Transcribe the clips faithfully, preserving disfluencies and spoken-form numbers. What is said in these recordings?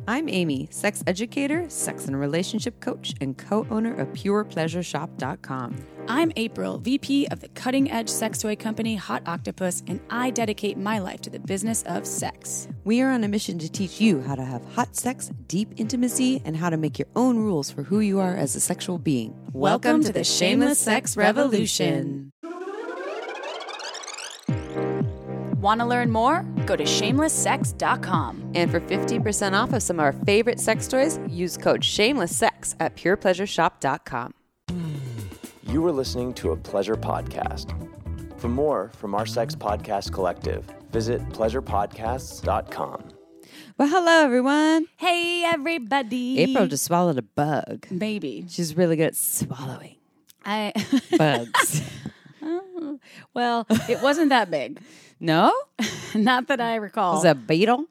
I'm Amy, sex educator, sex and relationship coach, and co-owner of pure pleasure shop dot com. I'm April, V P of the cutting-edge sex toy company Hot Octopuss, and I dedicate my life to the business of sex. We are on a mission to teach you how to have hot sex, deep intimacy, and how to make your own rules for who you are as a sexual being. Welcome, Welcome to, to the Shameless Sex Revolution. Want to learn more? Go to shameless sex dot com. And for fifteen percent off of some of our favorite sex toys, use code SHAMELESSSEX at pure pleasure shop dot com. You were listening to a Pleasure Podcast. For more from our Sex Podcast Collective, visit pleasure podcasts dot com. Well, hello, everyone. Hey, everybody. April just swallowed a bug. Maybe. She's really good at swallowing I bugs. oh, well, it wasn't that big. No? Not that I recall. Was it a beetle?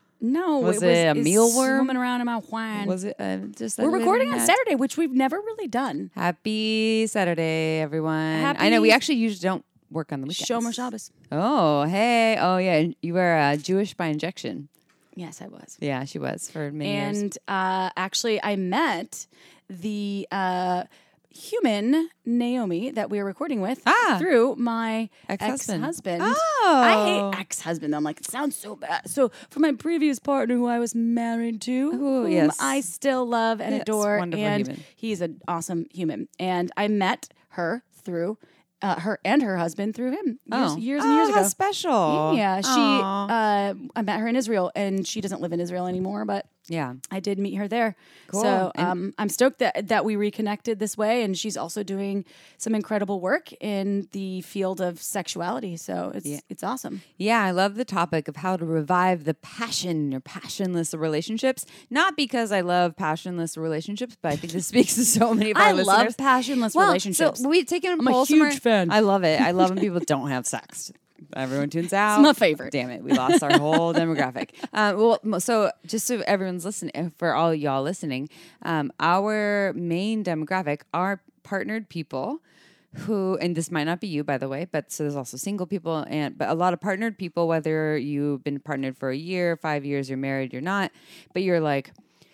No. Was it, was, it a mealworm? Swimming around in my wine. Was it uh, just? We're recording on Saturday, which we've never really done. Happy Saturday, everyone! Happy I know we actually usually don't work on the weekends. Shomer Shabbos. Oh, hey! Oh, yeah. You were uh, Jewish by injection. Yes, I was. Yeah, she was for many and, years. And uh, actually, I met the uh, human Naomi that we were recording with ah, through my ex-husband. ex-husband. Oh, I hate ex-husband. I'm like, it sounds so bad. So for my previous partner, who I was married to, Ooh, whom yes. I still love and yes, adore, wonderful and human. He's an awesome human. And I met her through. Uh, her and her husband through him years, oh. years and oh, years ago. How special! Yeah, she. Aww. Uh, I met her in Israel, and she doesn't live in Israel anymore. But yeah, I did meet her there. Cool. So um, I'm stoked that that we reconnected this way, and she's also doing some incredible work in the field of sexuality. So it's yeah. it's awesome. Yeah, I love the topic of how to revive the passion or passionless relationships. Not because I love passionless relationships, but I think this speaks to so many of our I listeners. love passionless well, relationships. So we've taken a I'm poll a huge somewhere. fan. I love it. I love when people don't have sex. Everyone tunes out. It's my favorite. Damn it, we lost our whole demographic. Uh, well, so just so everyone's listening, for all y'all listening, um, our main demographic are partnered people who, and this might not be you, by the way, but so there's also single people, and but a lot of partnered people, whether you've been partnered for a year, five years, you're married, you're not, but you're like,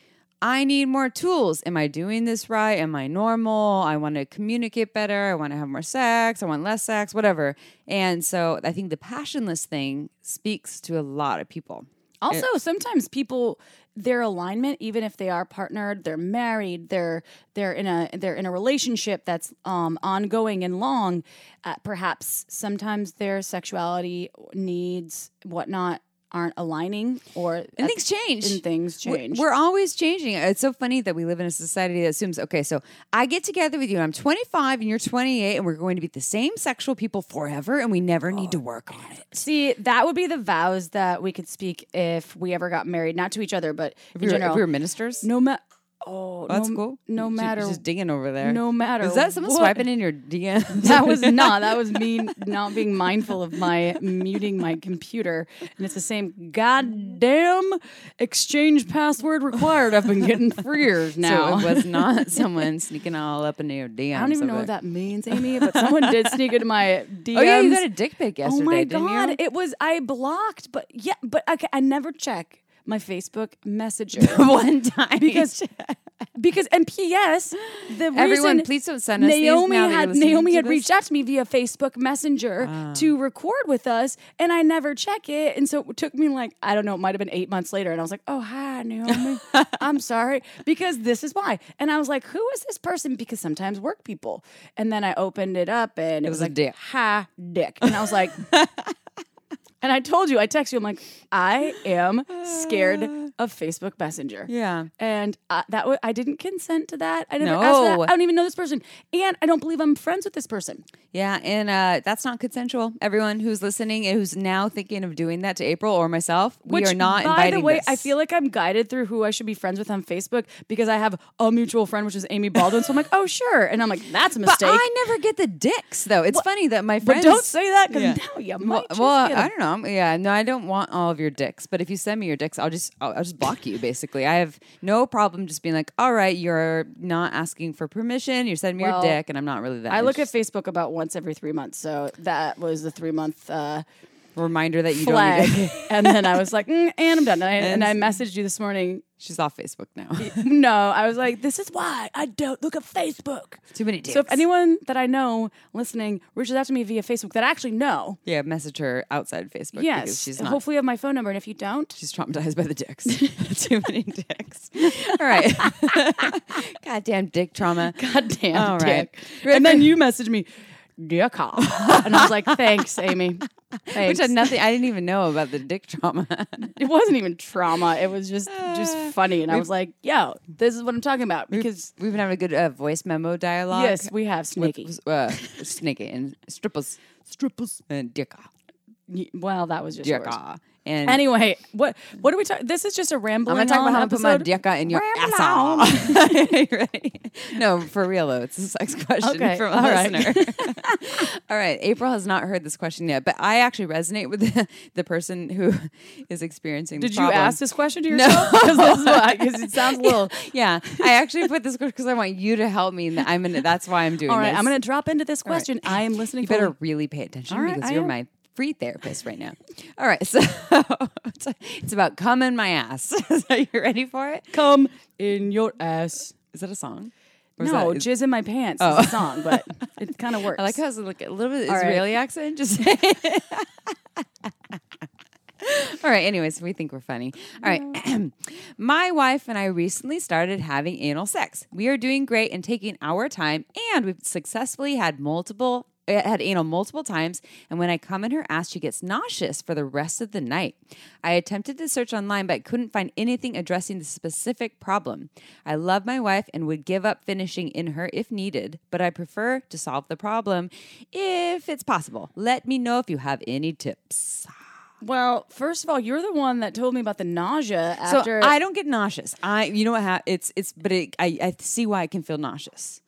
I need more tools. Am I doing this right? Am I normal? I want to communicate better. I want to have more sex. I want less sex, whatever. And so I think the passionless thing speaks to a lot of people. Also, it, sometimes people, their alignment, even if they are partnered, they're married, they're they're in a they're in a relationship that's um, ongoing and long. Uh, perhaps sometimes their sexuality needs, whatnot, aren't aligning, or and things change and things change. We're, we're always changing. It's so funny that we live in a society that assumes, okay, so I get together with you and I'm twenty-five and you're twenty-eight and we're going to be the same sexual people forever and we never need to work on it. See, that would be the vows that we could speak if we ever got married, not to each other, but if in we were, general. If we were ministers? No matter. Oh, that's no, cool. No she, matter. She's just digging over there. No matter. Is that someone what? swiping in your D Ms? That was not. That was me not being mindful of my muting my computer. And it's the same goddamn exchange password required. I've been getting for years now. So it was not someone sneaking all up into your D Ms. I don't even know what that means, Amy, but someone did sneak into my D Ms. Oh, yeah, you got a dick pic yesterday, oh my didn't God. you? It was, I blocked, but yeah, but okay, I never check my Facebook Messenger. One time. Because, because and P S the Everyone, reason please don't send us Naomi these now that had you're listening Naomi to had this. reached out to me via Facebook Messenger Ah. to record with us, and I never check it, and so it took me like I don't know, it might have been eight months later, and I was like, oh hi Naomi, I'm sorry, because this is why, and I was like, who is this person? Because sometimes work people, and then I opened it up, and it, It was, was a like dick. hi dick, and I was like. And I told you, I texted you, I'm like, I am scared of Facebook Messenger. Yeah. And uh, that w- I didn't consent to that. I never No. asked for that. I don't even know this person. And I don't believe I'm friends with this person. Yeah, and uh, that's not consensual. Everyone who's listening and who's now thinking of doing that to April or myself, we Which, are not by inviting the way, this. I feel like I'm guided through who I should be friends with on Facebook because I have a mutual friend, which is Amy Baldwin. So I'm like, oh, sure. And I'm like, that's a But mistake. I never get the dicks, though. It's Well, funny that my but friends... don't say that because Yeah. now you might Well, just well get I a- don't know. Yeah, no, I don't want all of your dicks. But if you send me your dicks, I'll just I'll, I'll just block you. Basically, I have no problem just being like, all right, you're not asking for permission. You're sending me Well, your dick, and I'm not really that. I look at interested. Facebook about once every three months. So that was the three month uh, reminder that you flag. don't need to. And then I was like, mm, and I'm done. And I, and I messaged you this morning. She's off Facebook now. No, I was like, this is why I don't look at Facebook. Too many dicks. So if anyone that I know listening reaches out to me via Facebook that I actually know, yeah, message her outside Facebook. yes, because she's not. hopefully you have my phone number. And if you don't, She's traumatized by the dicks. Too many dicks. All right. Goddamn dick trauma. goddamn All right. dick. And then you messaged me, dick off. And I was like, thanks, Amy. Thanks. Which had nothing. I didn't even know about the dick trauma. It wasn't even trauma. It was just just funny. And I was like, yo, this is what I'm talking about. Because, We've been having a good uh, voice memo dialogue. yes, we have Snaky. With, uh, Snaky and strippers. Strippers. And dicka. Y- Well, that was just yours. Dicka. And Anyway, what what are we talking? This is just a rambling I'm going to talk on about how to put my episode. dicka in your Ramble asshole. You ready? No, for real though. It's a sex question Okay, from a all right. listener. All right. April has not heard this question yet, but I actually resonate with the, the person who is experiencing Did the you problem. ask this question to yourself? Because this is what because it sounds a little. Yeah, I actually put this question because I want you to help me. And I'm gonna. That's why I'm doing All right, this. I'm going to drop into this question. I am listening. You better fully. really pay attention All right, because I you're am. my free therapist right now. All right, so it's, it's about cum in my ass. Are you ready for it? Come in your ass. Is that a song? Or is No, that, is- jizz in my pants Oh. is a song, but it kind of works. I like how it's like a little bit All right. Israeli accent. Just say it. All right. Anyways, we think we're funny. All right. My wife and I recently started having anal sex. We are doing great and taking our time, and we've successfully had multiple. Had anal multiple times, and when I come in her ass, she gets nauseous for the rest of the night. I attempted to search online, but couldn't find anything addressing the specific problem. I love my wife and would give up finishing in her if needed, but I prefer to solve the problem if it's possible. Let me know if you have any tips. Well, first of all, you're the one that told me about the nausea after. So I don't get nauseous. I, you know what? Ha- it's it's, but it, I I see why I can feel nauseous.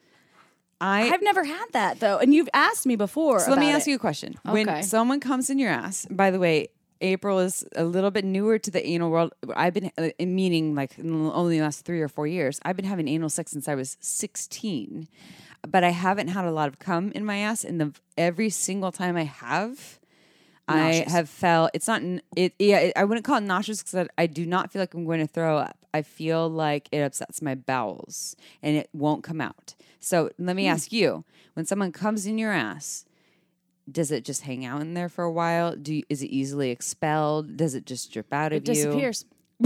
I I've never had that though, and you've asked me before. So let me about ask it. you a question. Okay. When someone comes in your ass, by the way, April is a little bit newer to the anal world. I've been, uh, meaning like in only the last three or four years, I've been having anal sex since I was sixteen, but I haven't had a lot of cum in my ass. And the every single time I have, Nauseous. I have felt, it's not, n- it, yeah, it, I wouldn't call it nauseous because I, I do not feel like I'm going to throw up. I feel like it upsets my bowels and it won't come out. So let me ask you, when someone comes in your ass, does it just hang out in there for a while? Do you, is it easily expelled? Does it just drip out It of you? disappears.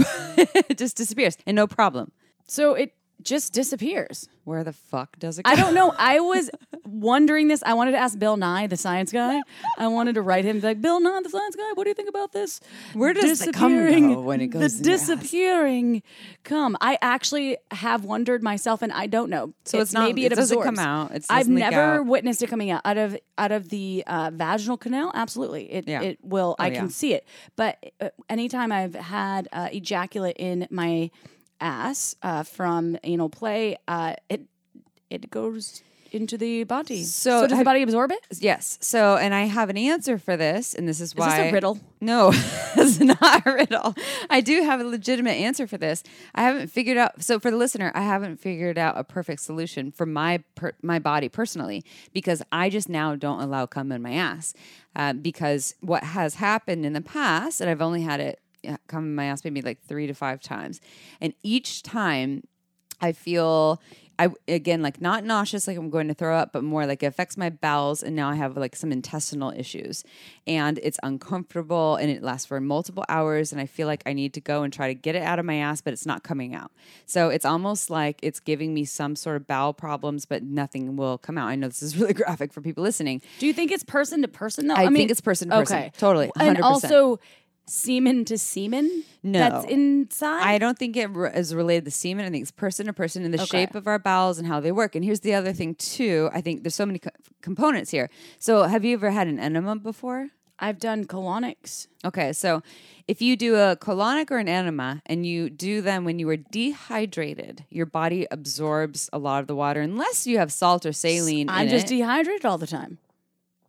It just disappears and no problem. So it just disappears. Where the fuck does it go? I don't know. I was wondering this. I wanted to ask Bill Nye, the science guy. I wanted to write him like, Bill Nye, the science guy. What do you think about this? Where does the cum Disappearing- go when it goes The in your ass? disappearing cum. I actually have wondered myself, and I don't know. So it's not- maybe it, it doesn't absorbs. come out. It I've doesn't leak never out. witnessed it coming out out of out of the uh, vaginal canal. Absolutely, it Yeah. it will. Oh, I yeah. can see it. But uh, anytime I've had uh, ejaculate in my ass uh, from anal play, uh, it it goes into the body. So does the have- body absorb it? Yes. So, and I have an answer for this, and this is why. Is this a riddle? No, it's not a riddle. I do have a legitimate answer for this. I haven't figured out. So, for the listener, I haven't figured out a perfect solution for my per, my body personally because I just now don't allow cum in my ass. Uh, because what has happened in the past, and I've only had it uh, come in my ass maybe like three to five times, and each time I feel. I again like not nauseous like I'm going to throw up, but more like it affects my bowels, and now I have like some intestinal issues, and it's uncomfortable, and it lasts for multiple hours, and I feel like I need to go and try to get it out of my ass, but it's not coming out. So it's almost like it's giving me some sort of bowel problems, but nothing will come out. I know this is really graphic for people listening. Do you think it's person to person though? I, mean, think it's person to person. Okay, Totally, one hundred and percent. also semen to semen. No. that's inside. I don't think it re- is related to semen. I think it's person to person and the Okay. shape of our bowels and how they work. And here's the other thing too. I think there's so many co- components here. So have you ever had an enema before? I've done colonics. Okay, so if you do a colonic or an enema and you do them when you are dehydrated, your body absorbs a lot of the water unless you have salt or saline I'm in just it. dehydrated all the time.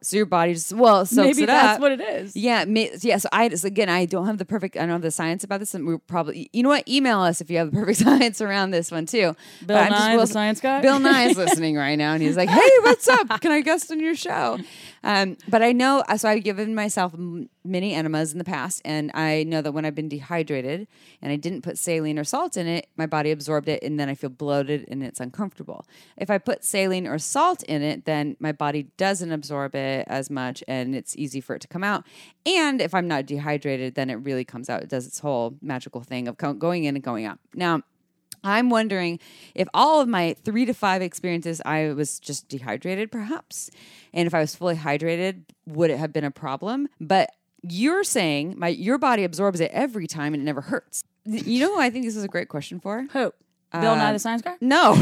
So your body just, well, soaks Maybe it that's up. what it is. Yeah. May, yeah. So I just, again, I don't have the perfect, I don't have the science about this. And we're probably, you know what? Email us if you have the perfect science around this one too. Bill But I'm Nye, will- the science guy? Bill Nye is listening right now. And he's like, hey, what's up? Can I guest on your show? Um, but I know, so I've given myself m- many enemas in the past. And I know that when I've been dehydrated and I didn't put saline or salt in it, my body absorbed it. And then I feel bloated and it's uncomfortable. If I put saline or salt in it, then my body doesn't absorb it as much and it's easy for it to come out. And if I'm not dehydrated, then it really comes out. It does its whole magical thing of co- going in and going out. Now, I'm wondering if all of my three to five experiences, I was just dehydrated, perhaps. And if I was fully hydrated, would it have been a problem? But you're saying my your body absorbs it every time and it never hurts. You know who I think this is a great question for? Who? Bill Nye Um, the science guy? No.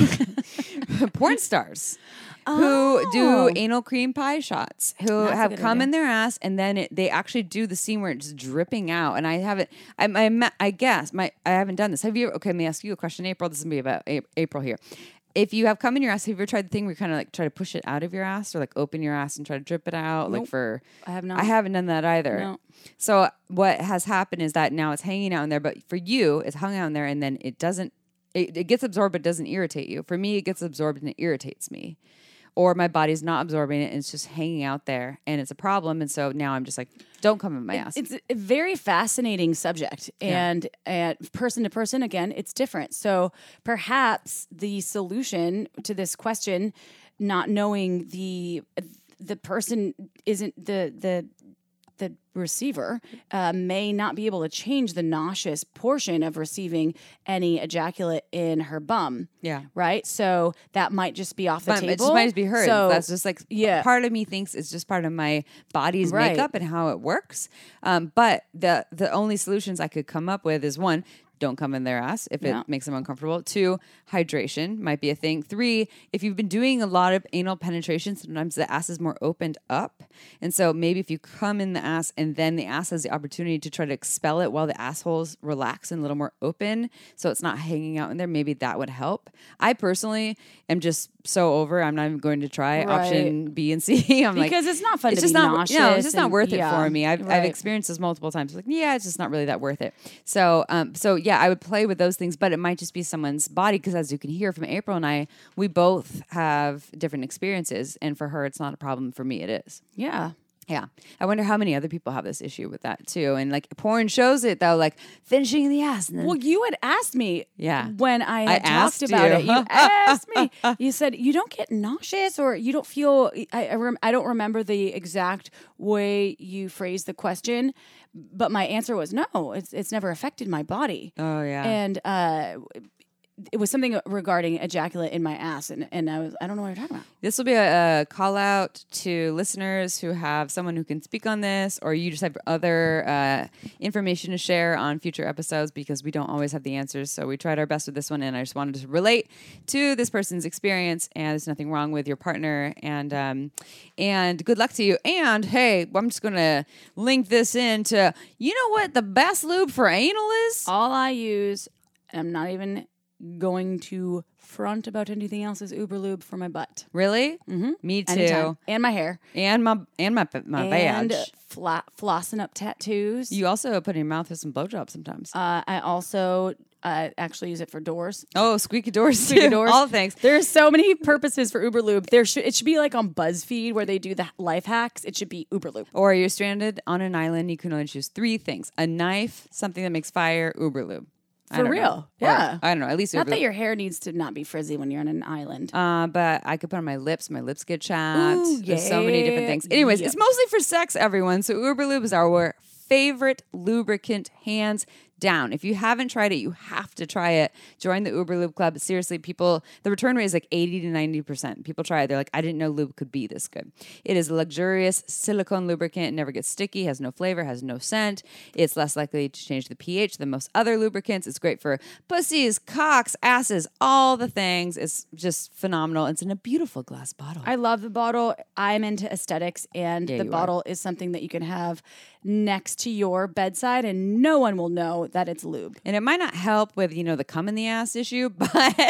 Porn stars. Who Oh. do anal cream pie shots, who That's a have good come idea. in their ass and then it, they actually do the scene where it's dripping out. And I haven't, I, I, I guess my, I haven't done this. Have you ever, okay, let me ask you a question, April. This is going to be about A- April here. If you have come in your ass, have you ever tried the thing where you kind of like try to push it out of your ass or like open your ass and try to drip it out? Like Nope. for, I have not. I haven't done that either. No. So what has happened is that now it's hanging out in there, but for you, it's hung out in there and then it doesn't, it, it gets absorbed, but doesn't irritate you. For me, it gets absorbed and it irritates me. Or my body's not absorbing it and it's just hanging out there and it's a problem. And so now I'm just like, don't come in my ass. It's a very fascinating subject, and and person to person, again, it's different. So perhaps the solution to this question, not knowing the the person isn't the the the receiver, uh, may not be able to change the nauseous portion of receiving any ejaculate in her bum. Yeah. Right. So that might just be off the But table. it just might just be hers. So That's just like, yeah. part of me thinks it's just part of my body's Right. makeup and how it works. Um, but the the only solutions I could come up with is one, don't come in their ass if Yeah. it makes them uncomfortable. Two, hydration might be a thing. Three, if you've been doing a lot of anal penetration, sometimes the ass is more opened up. And so maybe if you come in the ass and then the ass has the opportunity to try to expel it while the asshole's relaxed and a little more open, so it's not hanging out in there, maybe that would help. I personally am just so over. I'm not even going to try Right. option B and C. I'm like, Because it's not fun it's to just be not, nauseous. No, it's just not and- worth it yeah, for me. I've, I've right. experienced this multiple times. Like, yeah, it's just not really that worth it. So, um, so yeah, I would play with those things, but it might just be someone's body because, as you can hear from April and I, we both have different experiences, and for her, it's not a problem. For me, it is. Yeah. Yeah, I wonder how many other people have this issue with that too. And like porn shows it though, like finishing in the ass. And then, Well, you had asked me Yeah. when I I had asked talked about you. it. You asked me. You said you don't get nauseous or you don't feel. I I, rem, I don't remember the exact way you phrased the question, but my answer was no. It's it's never affected my body. oh yeah, And uh, it was something regarding ejaculate in my ass, and, and I was I don't know what you're talking about. this will be a, a call out to listeners who have someone who can speak on this, or you just have other uh, information to share on future episodes because we don't always have the answers. So we tried our best with this one, and I just wanted to relate to this person's experience. And there's nothing wrong with your partner, and um, and good luck to you. And hey, I'm just gonna link this into you know what the best lube for anal is. All I use, and I'm not even going to front about anything else, is Uber Lube for my butt. Really? Mm-hmm. Me too. Anytime. And my hair. And my and my my and badge. fla- flossing up tattoos. You also put in your mouth with some blowjobs sometimes. uh, I also uh, actually use it for doors. oh, squeaky doors, Squeaky too. doors. All things. There's so many purposes for Uber Lube. There should it should be like on BuzzFeed where they do the life hacks. It should be Uber Lube. Or you're stranded on an island. You can only choose three things: a knife, something that makes fire, Uber lube. I For don't real. know. Or, Yeah. I don't know. At least Not Uber that lube. your hair needs to not be frizzy when you're on an island. Uh, but I could put on my lips. My lips get chapped. Ooh, There's so many different yeah. things. Anyways, Yeah. it's mostly for sex, everyone. So Uber Lube is our favorite lubricant, hands down. If you haven't tried it, you have to try it. Join the Uber Lube Club. Seriously, people, the return rate is like eighty to ninety percent. People try it. They're like, I didn't know lube could be this good. It is a luxurious silicone lubricant. It never gets sticky, has no flavor, has no scent. It's less likely to change the pH than most other lubricants. It's great for pussies, cocks, asses, all the things. It's just phenomenal. It's in a beautiful glass bottle. I love the bottle. I'm into aesthetics, and Yeah, the you bottle is something that you can have next to your bedside, and no one will know that it's lube. And it might not help with, you know, the cum in the ass issue, but,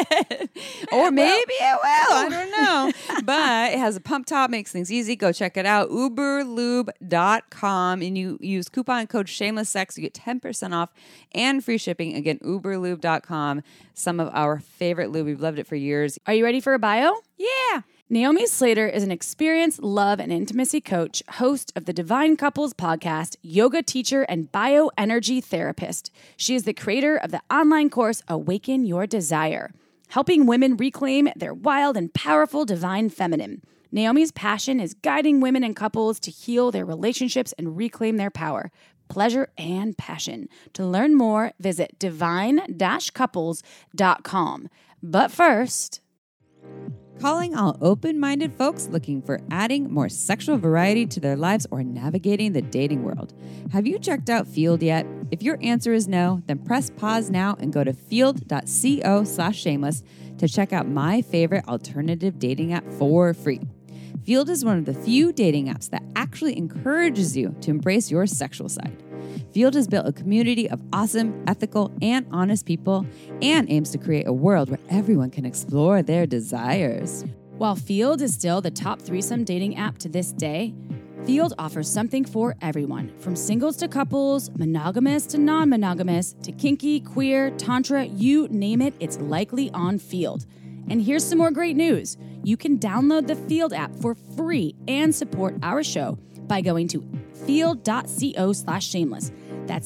or maybe it will. I don't know. But it has a pump top, makes things easy. Go check it out. uber lube dot com. And you use coupon code shameless sex. You get ten percent off and free shipping. Again, uber lube dot com. Some of our favorite lube. We've loved it for years. Are you ready for a bio? Yeah. Naomi Slater is an experienced love and intimacy coach, host of the Divine Couples podcast, yoga teacher, and bioenergy therapist. She is the creator of the online course Awaken Your Desire, helping women reclaim their wild and powerful divine feminine. Naomi's passion is guiding women and couples to heal their relationships and reclaim their power, pleasure, and passion. To learn more, visit divine dash couples dot com. But first... Calling all open-minded folks looking for adding more sexual variety to their lives or navigating the dating world. Have you checked out Field yet? If your answer is no, then press pause now and go to field dot co slash shameless to check out my favorite alternative dating app for free. Field is one of the few dating apps that actually encourages you to embrace your sexual side. Field has built a community of awesome, ethical, and honest people and aims to create a world where everyone can explore their desires. While Field is still the top threesome dating app to this day, Field offers something for everyone, from singles to couples, monogamous to non-monogamous, to kinky, queer, tantra, you name it, it's likely on Field. And here's some more great news. You can download the Field app for free and support our show by going to field dot co slash shameless. That's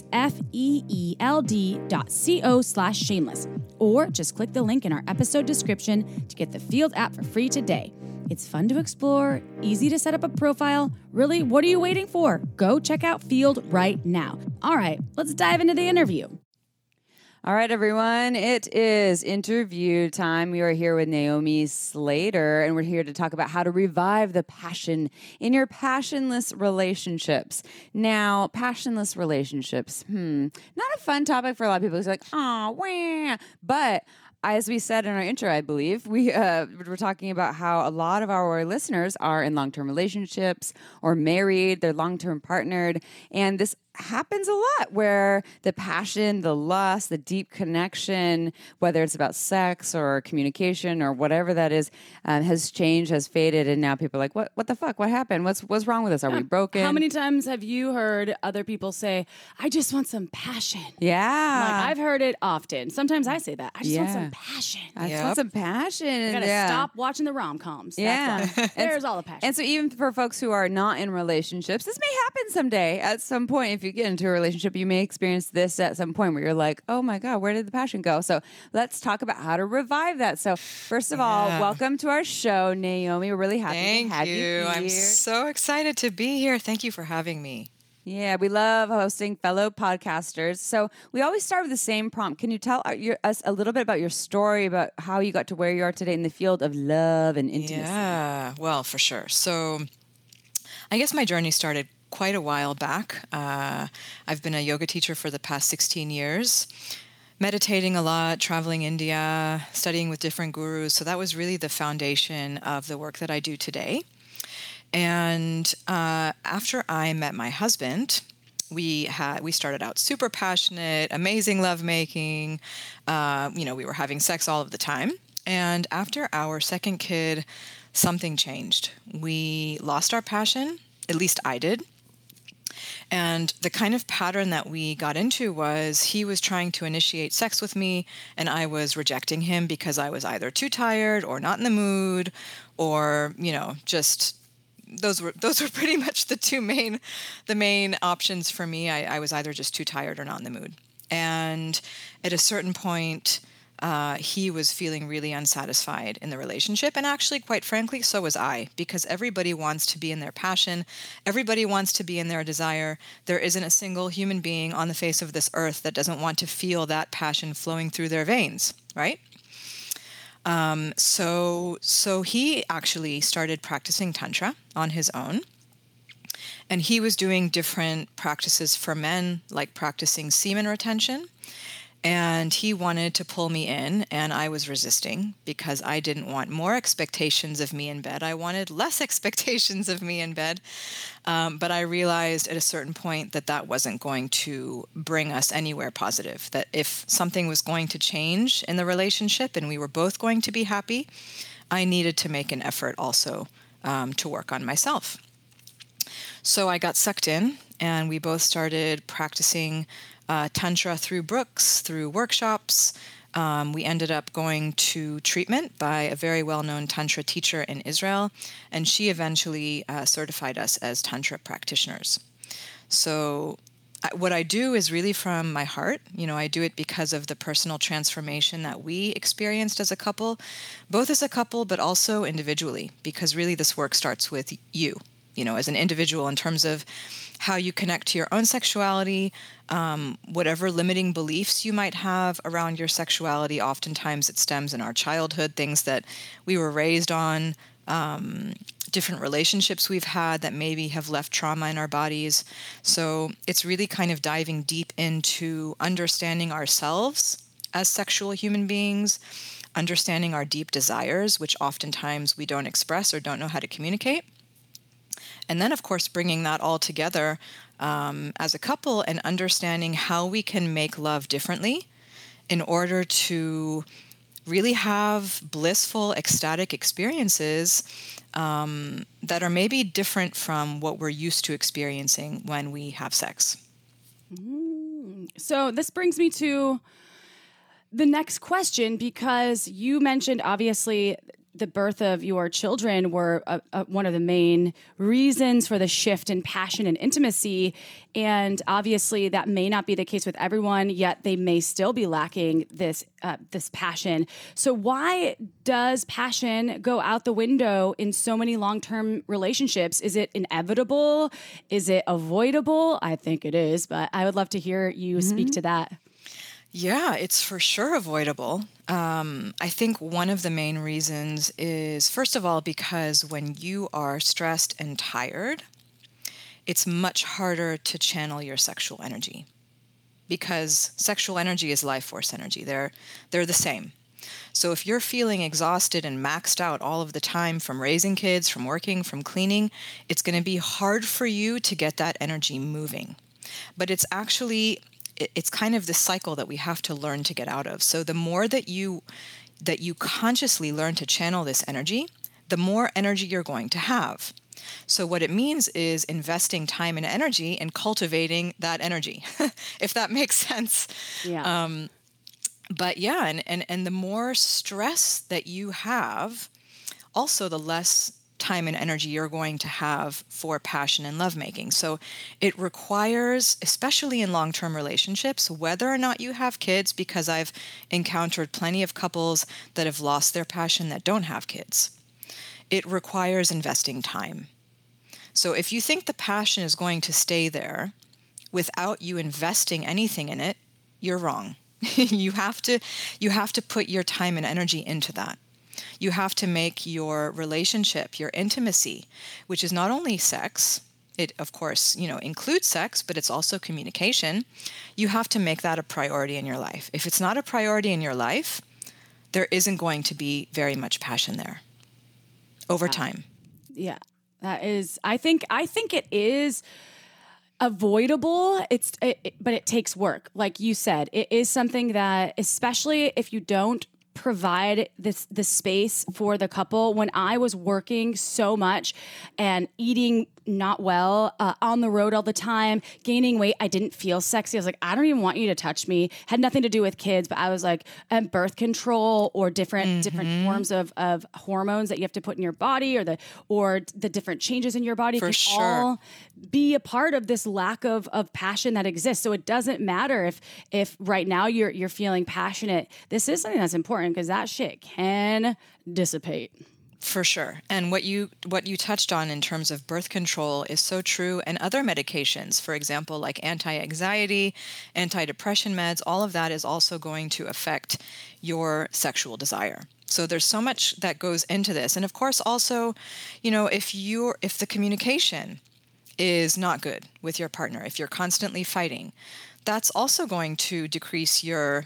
F-E-E-L-D dot C-O slash shameless. Or just click the link in our episode description to get the Field app for free today. It's fun to explore, easy to set up a profile. Really, what are you waiting for? Go check out Field right now. All right, let's dive into the interview. All right, everyone. It is interview time. We are here with Naomi Slater, and we're here to talk about how to revive the passion in your passionless relationships. Now, passionless relationships, hmm, not a fun topic for a lot of people. It's like, oh, wah. But as we said in our intro, I believe, we uh, were talking about how a lot of our listeners are in long-term relationships or married, they're long-term partnered, and this happens a lot where the passion, the lust, the deep connection, whether it's about sex or communication or whatever that is, um, has changed, has faded, and now people are like, what what the fuck? What happened? What's what's wrong with us? Are we broken? How many times have you heard other people say, I just want some passion? Yeah. Like, I've heard it often. Sometimes I say that. I just Yeah. want some passion. I just Yep. want some passion. I gotta yeah. stop watching the rom-coms. Yeah. That's why. There's all the passion. And so even for folks who are not in relationships, this may happen someday. At some point, if you get into a relationship, you may experience this at some point where you're like, oh my God, where did the passion go? So let's talk about how to revive that. So first of all, Yeah. welcome to our show, Naomi. We're really happy Thank to have you, you. here. I'm so excited to be here. Thank you for having me. Yeah, we love hosting fellow podcasters. So we always start with the same prompt. Can you tell our, your, us a little bit about your story, about how you got to where you are today in the field of love and intimacy? Yeah, well, for sure. So I guess my journey started quite a while back. Uh, I've been a yoga teacher for the past sixteen years, meditating a lot, traveling India, studying with different gurus. So that was really the foundation of the work that I do today. And uh, after I met my husband, we had we started out super passionate, amazing lovemaking. Uh, you know, we were having sex all of the time. And after our second kid, something changed. We lost our passion. At least I did. And the kind of pattern that we got into was he was trying to initiate sex with me, and I was rejecting him because I was either too tired or not in the mood, or, you know, just those were those were pretty much the two main the main options for me. I, I was either just too tired or not in the mood. And at a certain point, Uh, he was feeling really unsatisfied in the relationship. And actually, quite frankly, so was I, because everybody wants to be in their passion. Everybody wants to be in their desire. There isn't a single human being on the face of this earth that doesn't want to feel that passion flowing through their veins, right? Um, so, so he actually started practicing Tantra on his own. And he was doing different practices for men, like practicing semen retention. And he wanted to pull me in, and I was resisting because I didn't want more expectations of me in bed. I wanted less expectations of me in bed. Um, but I realized at a certain point that that wasn't going to bring us anywhere positive, that if something was going to change in the relationship and we were both going to be happy, I needed to make an effort also um, to work on myself. So I got sucked in, and we both started practicing uh, Tantra through Brooks, through workshops. Um, we ended up going to treatment by a very well-known Tantra teacher in Israel, and she eventually uh, certified us as Tantra practitioners. So uh, what I do is really from my heart. You know, I do it because of the personal transformation that we experienced as a couple, both as a couple, but also individually, because really this work starts with you, you know, as an individual, in terms of how you connect to your own sexuality, um, whatever limiting beliefs you might have around your sexuality. Oftentimes it stems in our childhood, things that we were raised on, um, different relationships we've had that maybe have left trauma in our bodies. So it's really kind of diving deep into understanding ourselves as sexual human beings, understanding our deep desires, which oftentimes we don't express or don't know how to communicate. And then, of course, bringing that all together um, as a couple and understanding how we can make love differently in order to really have blissful, ecstatic experiences um, that are maybe different from what we're used to experiencing when we have sex. Mm. So this brings me to the next question, because you mentioned, obviously, the birth of your children were uh, uh, one of the main reasons for the shift in passion and intimacy. And obviously that may not be the case with everyone, yet they may still be lacking this uh, this passion. So why does passion go out the window in so many long-term relationships? Is it inevitable? Is it avoidable? I think it is, but I would love to hear you mm-hmm. speak to that. Yeah, it's for sure avoidable. Um, I think one of the main reasons is, first of all, because when you are stressed and tired, it's much harder to channel your sexual energy, because sexual energy is life force energy. They're, they're the same. So if you're feeling exhausted and maxed out all of the time from raising kids, from working, from cleaning, it's going to be hard for you to get that energy moving. But it's actually... it's kind of this cycle that we have to learn to get out of. So the more that you that you consciously learn to channel this energy, the more energy you're going to have. So what it means is investing time and energy in cultivating that energy, if that makes sense. Yeah. Um, but yeah, and, and, and the more stress that you have, also the less time and energy you're going to have for passion and lovemaking. So it requires, especially in long-term relationships, whether or not you have kids, because I've encountered plenty of couples that have lost their passion that don't have kids. It requires investing time. So if you think the passion is going to stay there without you investing anything in it, you're wrong. you have to, you have to put your time and energy into that. You have to make your relationship, your intimacy, which is not only sex, it of course, you know, includes sex, but it's also communication. You have to make that a priority in your life. If it's not a priority in your life, there isn't going to be very much passion there over time. Yeah, that is, I think, I think it is avoidable. It's, it, it, but it takes work. Like you said, it is something that, especially if you don't provide this the space for the couple. When I was working so much and eating not well, uh, on the road all the time, gaining weight, I didn't feel sexy. I was like, I don't even want you to touch me. Had nothing to do with kids, but I was like, and birth control or different mm-hmm. different forms of, of hormones that you have to put in your body, or the or the different changes in your body For can sure. all be a part of this lack of of passion that exists. So it doesn't matter if if right now you're you're feeling passionate. This is something that's important, because that shit can dissipate. For sure. And what you what you touched on in terms of birth control is so true. And other medications, for example, like anti-anxiety, antidepressant meds, all of that is also going to affect your sexual desire. So there's so much that goes into this. And of course, also, you know, if you're if the communication is not good with your partner, if you're constantly fighting, that's also going to decrease your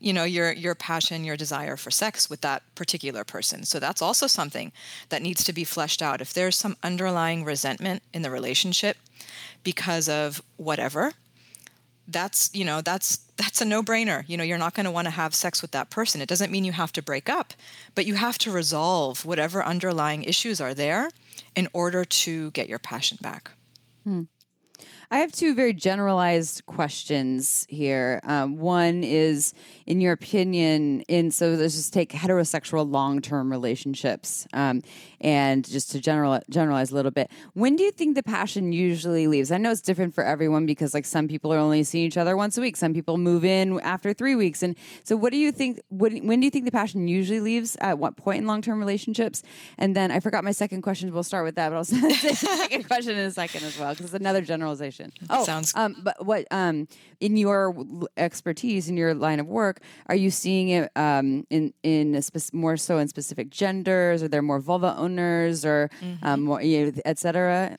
you know, your your passion, your desire for sex with that particular person. So that's also something that needs to be fleshed out. If there's some underlying resentment in the relationship because of whatever, that's, you know, that's that's a no-brainer. You know, you're not going to want to have sex with that person. It doesn't mean you have to break up, but you have to resolve whatever underlying issues are there in order to get your passion back. Hmm. I have two very generalized questions here. Um, one is, in your opinion, in so let's just take heterosexual long-term relationships, um, and just to general, generalize a little bit. When do you think the passion usually leaves? I know it's different for everyone because, like, some people are only seeing each other once a week. Some people move in after three weeks, and so what do you think? What, when do you think the passion usually leaves? At what point in long-term relationships? And then I forgot my second question. We'll start with that, but I'll say the second question in a second as well because it's another generalization. Oh, sounds. Um, but what um, in your expertise in your line of work, are you seeing it um, in in a spe- more so in specific genders? Are there more vulva owners, or mm-hmm. um, more, you know, et cetera?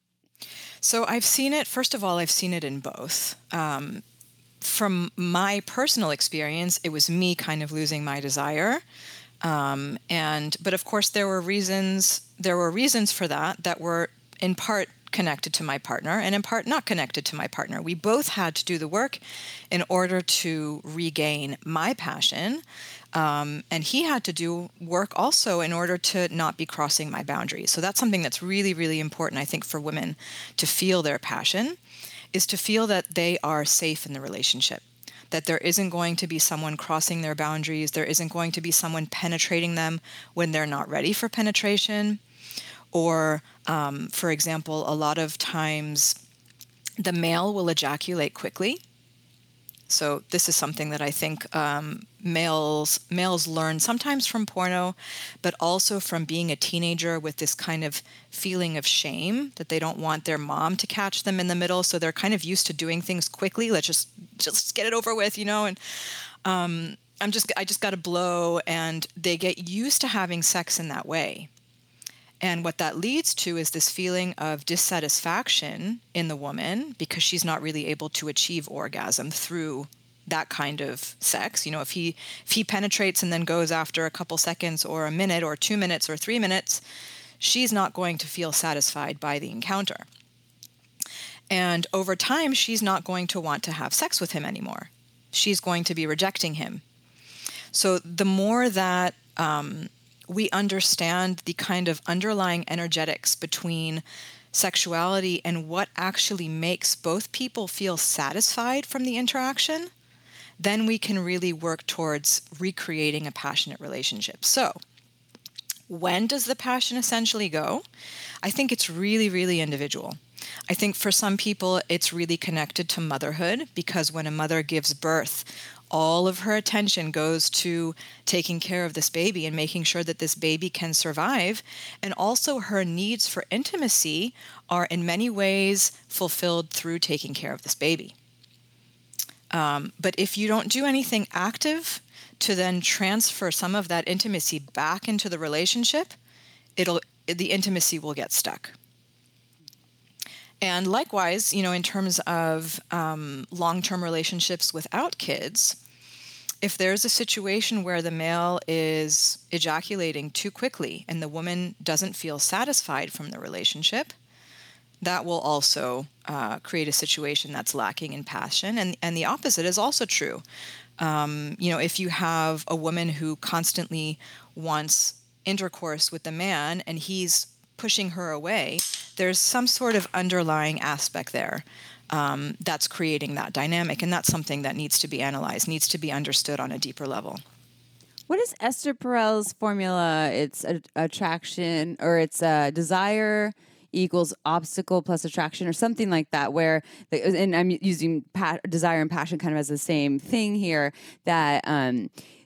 So I've seen it. First of all, I've seen it in both. Um, from my personal experience, it was me kind of losing my desire, um, and but of course there were reasons. There were reasons for that that were in part connected to my partner and in part not connected to my partner. We both had to do the work in order to regain my passion. Um, and he had to do work also in order to not be crossing my boundaries. So that's something that's really, really important, I think, for women to feel their passion, is to feel that they are safe in the relationship, that there isn't going to be someone crossing their boundaries, there isn't going to be someone penetrating them when they're not ready for penetration. Or, um, for example, a lot of times the male will ejaculate quickly. So this is something that I think um, males males learn sometimes from porno, but also from being a teenager with this kind of feeling of shame that they don't want their mom to catch them in the middle. So they're kind of used to doing things quickly. Let's just just get it over with, you know. And um, I'm just I just got to blow, and they get used to having sex in that way. And what that leads to is this feeling of dissatisfaction in the woman because she's not really able to achieve orgasm through that kind of sex. You know, if he if he penetrates and then goes after a couple seconds or a minute or two minutes or three minutes, she's not going to feel satisfied by the encounter. And over time, she's not going to want to have sex with him anymore. She's going to be rejecting him. So the more that um, we understand the kind of underlying energetics between sexuality and what actually makes both people feel satisfied from the interaction, then we can really work towards recreating a passionate relationship. So, when does the passion essentially go? I think it's really, really individual. I think for some people, it's really connected to motherhood, because when a mother gives birth, all of her attention goes to taking care of this baby and making sure that this baby can survive. And also her needs for intimacy are in many ways fulfilled through taking care of this baby. Um, but if you don't do anything active to then transfer some of that intimacy back into the relationship, it'll the intimacy will get stuck. And likewise, you know, in terms of um, long-term relationships without kids, if there's a situation where the male is ejaculating too quickly and the woman doesn't feel satisfied from the relationship, that will also uh, create a situation that's lacking in passion. And, and the opposite is also true. Um, you know, if you have a woman who constantly wants intercourse with the man and he's pushing her away, there's some sort of underlying aspect there um, that's creating that dynamic. And that's something that needs to be analyzed, needs to be understood on a deeper level. What is Esther Perel's formula? It's a, attraction, or it's a desire equals obstacle plus attraction, or something like that, where, the, and I'm using pa- desire and passion kind of as the same thing here, that um,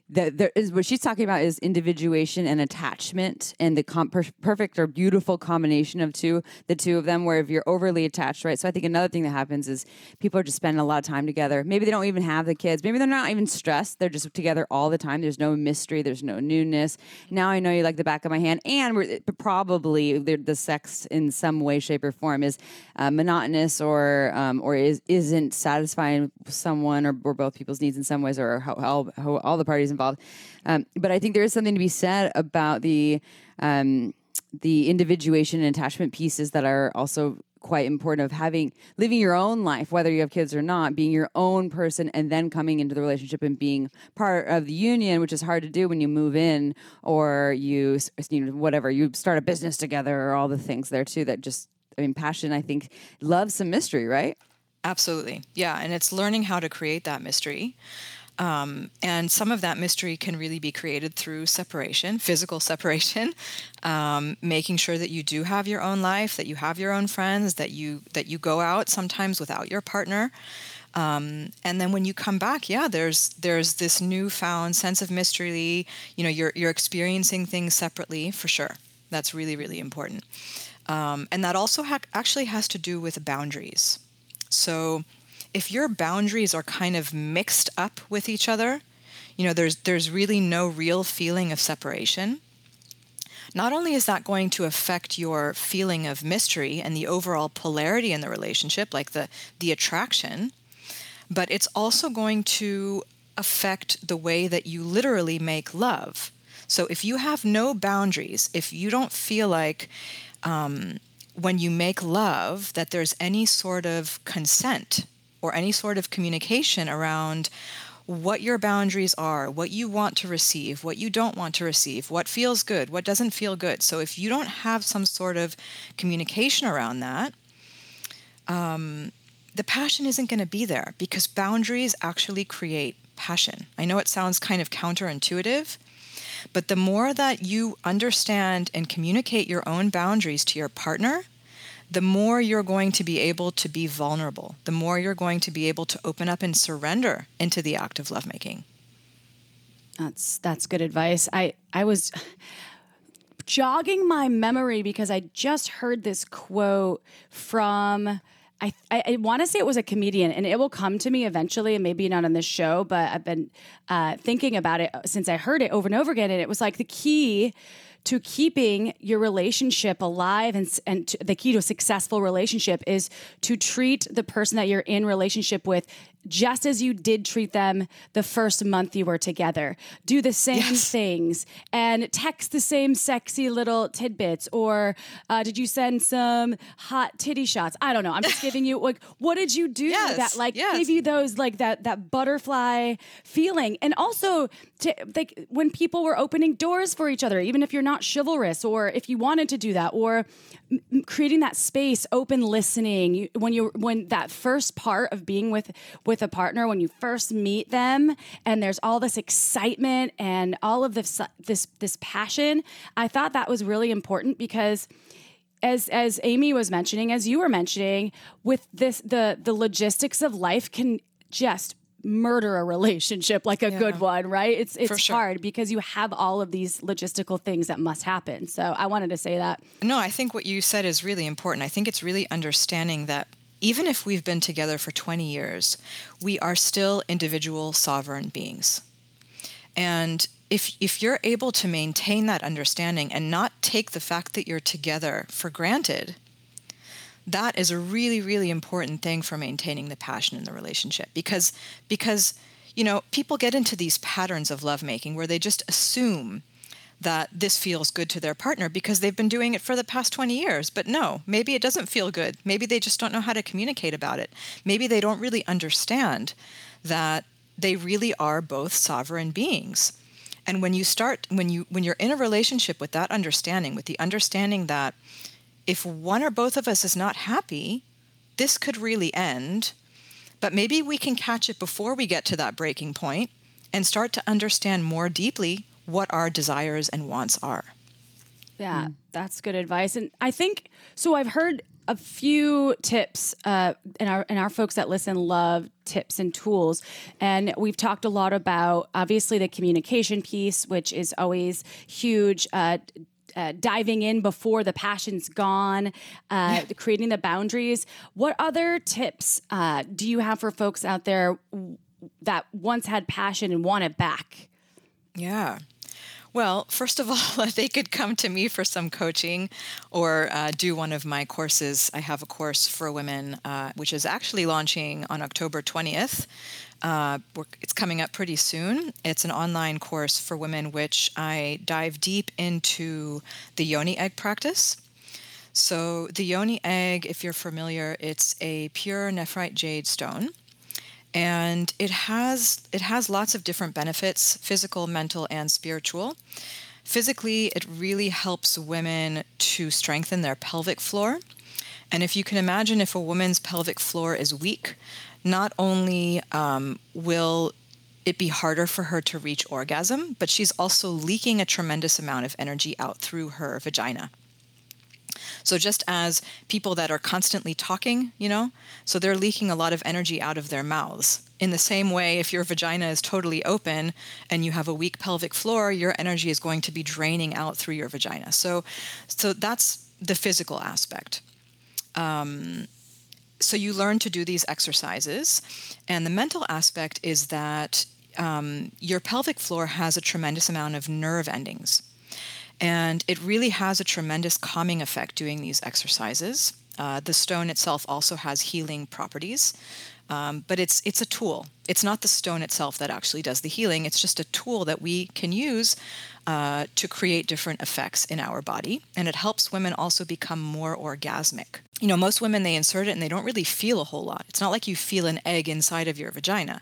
that there is what she's talking about is individuation and attachment, and the com- per- perfect or beautiful combination of two, the two of them, where if you're overly attached, right? So I think another thing that happens is people are just spending a lot of time together. Maybe they don't even have the kids. Maybe they're not even stressed. They're just together all the time. There's no mystery. There's no newness. Now I know you like the back of my hand, and we're, probably the sex in some way, shape, or form is uh, monotonous or um, or is isn't satisfying someone or, or both people's needs in some ways, or how, how, how all the parties involved. Um, but I think there is something to be said about the um, the individuation and attachment pieces that are also quite important, of having living your own life, whether you have kids or not, being your own person, and then coming into the relationship and being part of the union, which is hard to do when you move in or you, you know, whatever, you start a business together, or all the things there too that just, I mean, passion, I think, loves some mystery, right? Absolutely. Yeah. And it's learning how to create that mystery. Um, and some of that mystery can really be created through separation, physical separation, um, making sure that you do have your own life, that you have your own friends, that you that you go out sometimes without your partner. Um, and then when you come back, yeah, there's there's this newfound sense of mystery. You know, you're you're experiencing things separately, for sure. That's really, really important. Um, and that also ha- actually has to do with boundaries. So if your boundaries are kind of mixed up with each other, you know, there's there's really no real feeling of separation. Not only is that going to affect your feeling of mystery and the overall polarity in the relationship, like the, the attraction, but it's also going to affect the way that you literally make love. So if you have no boundaries, if you don't feel like um, when you make love that there's any sort of consent or any sort of communication around what your boundaries are, what you want to receive, what you don't want to receive, what feels good, what doesn't feel good. So if you don't have some sort of communication around that, um, the passion isn't going to be there, because boundaries actually create passion. I know it sounds kind of counterintuitive, but the more that you understand and communicate your own boundaries to your partner, the more you're going to be able to be vulnerable, the more you're going to be able to open up and surrender into the act of lovemaking. That's that's good advice. I, I was jogging my memory because I just heard this quote from, I, I, I want to say it was a comedian, and it will come to me eventually, and maybe not on this show, but I've been uh, thinking about it since I heard it over and over again, and it was like the key to keeping your relationship alive, and, and to, the key to a successful relationship is to treat the person that you're in relationship with just as you did treat them the first month you were together. Do the same yes. things and text the same sexy little tidbits. Or uh, did you send some hot titty shots? I don't know. I'm just giving you, like, what did you do yes. that like yes. gave you those, like that that butterfly feeling? And also, to, like, when people were opening doors for each other, even if you're not chivalrous, or if you wanted to do that, or m- creating that space, open listening. You, when you when that first part of being with with a partner, when you first meet them, and there's all this excitement and all of this this this passion, I thought that was really important, because as as Amy was mentioning, as you were mentioning, with this the the logistics of life can just murder a relationship, like a yeah. good one, right? It's it's sure. hard because you have all of these logistical things that must happen. So I wanted to say that. No, I think what you said is really important. I think it's really understanding that even if we've been together for twenty years, we are still individual sovereign beings. And if if you're able to maintain that understanding and not take the fact that you're together for granted, that is a really, really important thing for maintaining the passion in the relationship. Because, because you know, people get into these patterns of lovemaking where they just assume that this feels good to their partner because they've been doing it for the past twenty years. But no, maybe it doesn't feel good. Maybe they just don't know how to communicate about it. Maybe they don't really understand that they really are both sovereign beings. And when you start, when you when you're in a relationship with that understanding, with the understanding that if one or both of us is not happy, this could really end, but maybe we can catch it before we get to that breaking point and start to understand more deeply what our desires and wants are. Yeah, mm. that's good advice. And I think, so I've heard a few tips, uh, and our and our folks that listen love tips and tools. And we've talked a lot about obviously the communication piece, which is always huge. Uh, Uh, diving in before the passion's gone, uh, creating the boundaries. What other tips uh, do you have for folks out there that once had passion and want it back? Yeah. Well, first of all, they could come to me for some coaching or uh, do one of my courses. I have a course for women, uh, which is actually launching on October twentieth. Uh, it's coming up pretty soon. It's an online course for women, which I dive deep into the yoni egg practice. So the yoni egg, if you're familiar, it's a pure nephrite jade stone. And it has it has lots of different benefits, physical, mental, and spiritual. Physically, it really helps women to strengthen their pelvic floor. And if you can imagine, if a woman's pelvic floor is weak, not only um, will it be harder for her to reach orgasm, but she's also leaking a tremendous amount of energy out through her vagina. So just as people that are constantly talking, you know, so they're leaking a lot of energy out of their mouths. In the same way, if your vagina is totally open and you have a weak pelvic floor, your energy is going to be draining out through your vagina. So, so that's the physical aspect. Um, so you learn to do these exercises. And the mental aspect is that um, your pelvic floor has a tremendous amount of nerve endings. And it really has a tremendous calming effect doing these exercises. Uh, the stone itself also has healing properties, um, but it's it's a tool. It's not the stone itself that actually does the healing. It's just a tool that we can use uh, to create different effects in our body. And it helps women also become more orgasmic. You know, most women, they insert it and they don't really feel a whole lot. It's not like you feel an egg inside of your vagina.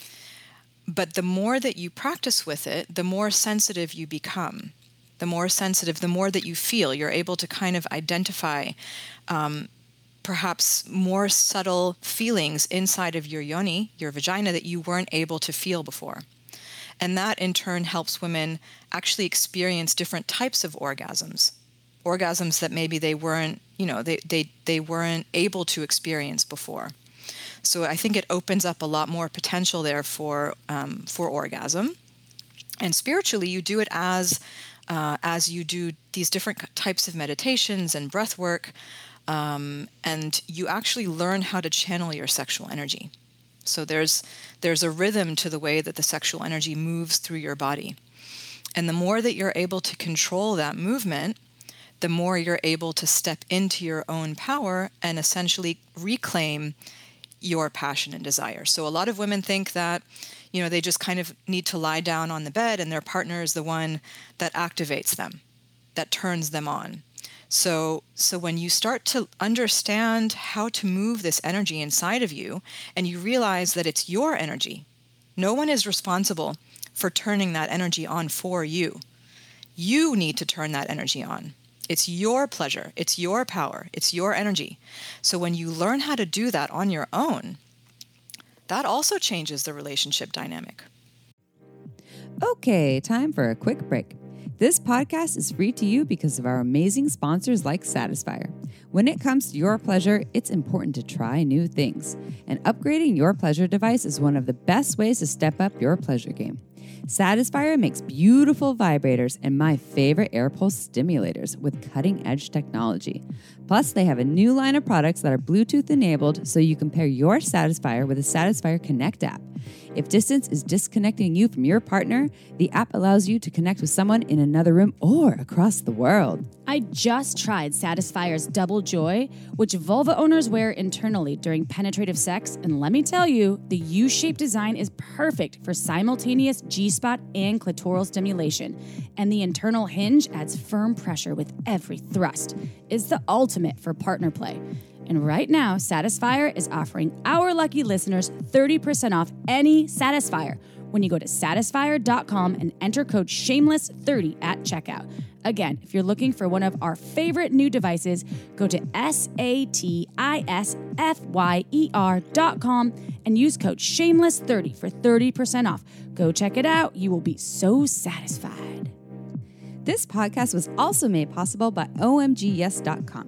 But the more that you practice with it, the more sensitive you become. The more sensitive, the more that you feel, you're able to kind of identify um, perhaps more subtle feelings inside of your yoni, your vagina, that you weren't able to feel before. And that in turn helps women actually experience different types of orgasms, orgasms that maybe they weren't, you know, they, they, they weren't able to experience before. So I think it opens up a lot more potential there for, um, for orgasm. And spiritually, you do it as Uh, as you do these different types of meditations and breath work, um, and you actually learn how to channel your sexual energy. So there's there's a rhythm to the way that the sexual energy moves through your body. And the more that you're able to control that movement, the more you're able to step into your own power and essentially reclaim your passion and desire. So a lot of women think that, you know, they just kind of need to lie down on the bed and their partner is the one that activates them, that turns them on. So so when you start to understand how to move this energy inside of you and you realize that it's your energy, no one is responsible for turning that energy on for you. You need to turn that energy on. It's your pleasure. It's your power. It's your energy. So when you learn how to do that on your own, that also changes the relationship dynamic. Okay, time for a quick break. This podcast is free to you because of our amazing sponsors like Satisfyer. When it comes to your pleasure, it's important to try new things. And upgrading your pleasure device is one of the best ways to step up your pleasure game. Satisfyer makes beautiful vibrators and my favorite air pulse stimulators with cutting-edge technology. Plus, they have a new line of products that are Bluetooth enabled, so you can pair your Satisfyer with a Satisfyer Connect app. If distance is disconnecting you from your partner, the app allows you to connect with someone in another room or across the world. I just tried Satisfyer's Double Joy, which vulva owners wear internally during penetrative sex, and let me tell you, the U-shaped design is perfect for simultaneous G-spot and clitoral stimulation, and the internal hinge adds firm pressure with every thrust. It's the ultimate for partner play. And right now, Satisfyer is offering our lucky listeners thirty percent off any Satisfyer when you go to satisfyer dot com and enter code shameless thirty at checkout. Again, if you're looking for one of our favorite new devices, go to S A T I S F Y E R dot com and use code shameless thirty for thirty percent off. Go check it out. You will be so satisfied. This podcast was also made possible by O M G yes dot com.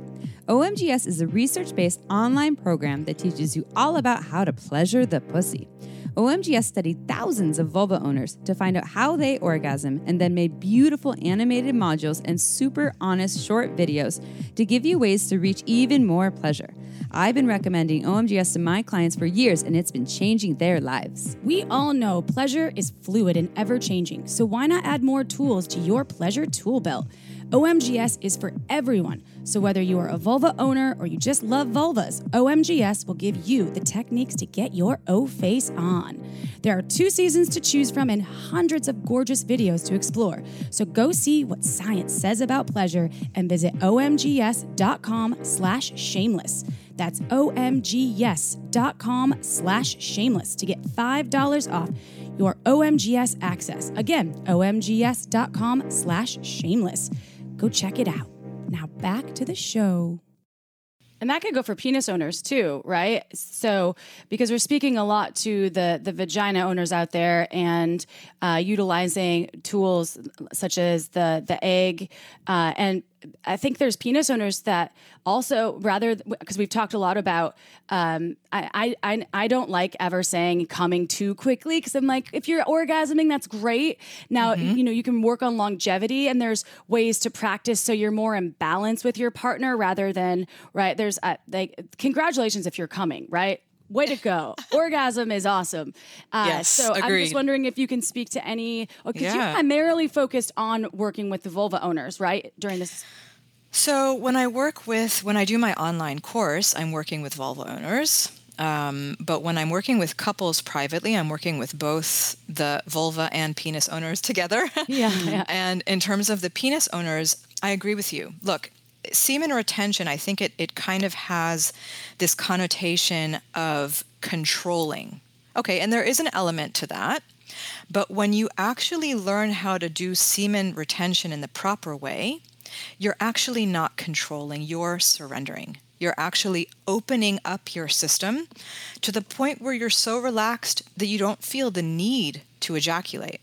O M G S is a research-based online program that teaches you all about how to pleasure the pussy. O M G S studied thousands of vulva owners to find out how they orgasm and then made beautiful animated modules and super honest short videos to give you ways to reach even more pleasure. I've been recommending O M G S to my clients for years, and it's been changing their lives. We all know pleasure is fluid and ever-changing, so why not add more tools to your pleasure tool belt? O M G S is for everyone, so whether you are a vulva owner or you just love vulvas, O M G S will give you the techniques to get your O-face on. There are two seasons to choose from and hundreds of gorgeous videos to explore, so go see what science says about pleasure and visit omgs.com slash shameless. That's omgs.com slash shameless to get five dollars off your O M G S access. Again, omgs.com slash shameless. Go check it out. Now back to the show. And that could go for penis owners too, right? So, because we're speaking a lot to the, the vagina owners out there and uh, utilizing tools such as the the egg, uh, and I think there's penis owners that also rather because we've talked a lot about. Um, I, I I don't like ever saying coming too quickly because I'm like, if you're orgasming, that's great. Now mm-hmm. you know you can work on longevity and there's ways to practice so you're more in balance with your partner rather than right. There's uh, like congratulations if you're coming, right? Way to go. Orgasm is awesome. Uh, yes, so agreed. I'm just wondering if you can speak to any, because yeah. you primarily focused on working with the vulva owners, right? During this. So when I work with, when I do my online course, I'm working with vulva owners. Um, but when I'm working with couples privately, I'm working with both the vulva and penis owners together. Yeah, yeah. And in terms of the penis owners, I agree with you. Look, semen retention, I think it, it kind of has this connotation of controlling. Okay, and there is an element to that. But when you actually learn how to do semen retention in the proper way, you're actually not controlling, you're surrendering. You're actually opening up your system to the point where you're so relaxed that you don't feel the need to ejaculate.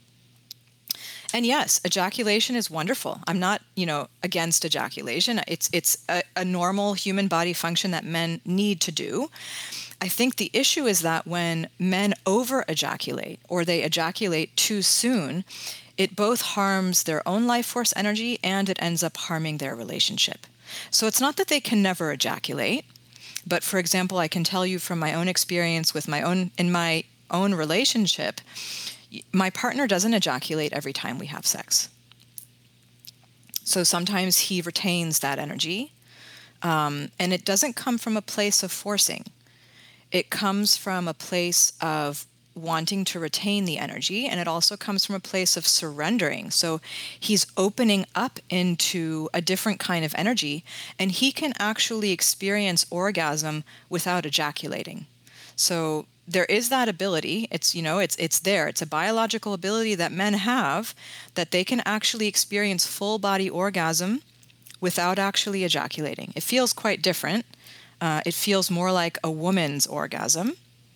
And yes, ejaculation is wonderful. I'm not, you know, against ejaculation. It's it's a, a normal human body function that men need to do. I think the issue is that when men over-ejaculate or they ejaculate too soon, it both harms their own life force energy and it ends up harming their relationship. So it's not that they can never ejaculate, but for example, I can tell you from my own experience with my own in my own relationship, my partner doesn't ejaculate every time we have sex. So sometimes he retains that energy, um, and it doesn't come from a place of forcing. It comes from a place of wanting to retain the energy, and it also comes from a place of surrendering. So he's opening up into a different kind of energy, and he can actually experience orgasm without ejaculating. So there is that ability. It's, you know, it's it's there. It's a biological ability that men have, that they can actually experience full body orgasm without actually ejaculating. It feels quite different. Uh, it feels more like a woman's orgasm.